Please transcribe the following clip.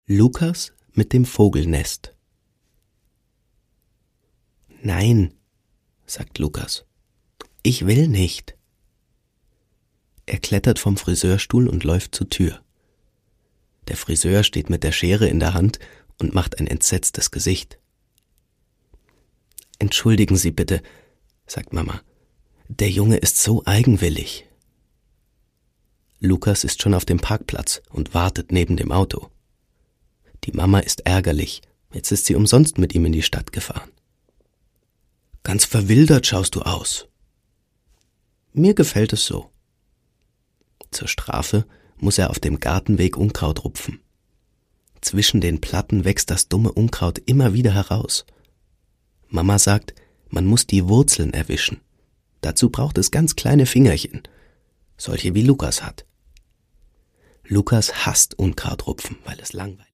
Lukas mit dem Vogelnest. Nein, sagt Lukas. Ich will nicht. Er klettert vom Friseurstuhl und läuft zur Tür. Der Friseur steht mit der Schere in der Hand und macht ein entsetztes Gesicht. Entschuldigen Sie bitte, sagt Mama. Der Junge ist so eigenwillig. Lukas ist schon auf dem Parkplatz und wartet neben dem Auto. Die Mama ist ärgerlich. Jetzt ist sie umsonst mit ihm in die Stadt gefahren. Ganz verwildert schaust du aus. Mir gefällt es so. Zur Strafe muss er auf dem Gartenweg Unkraut rupfen. Zwischen den Platten wächst das dumme Unkraut immer wieder heraus. Mama sagt, man muss die Wurzeln erwischen. Dazu braucht es ganz kleine Fingerchen, solche wie Lukas hat. Lukas hasst Unkrautrupfen, weil es langweilig ist.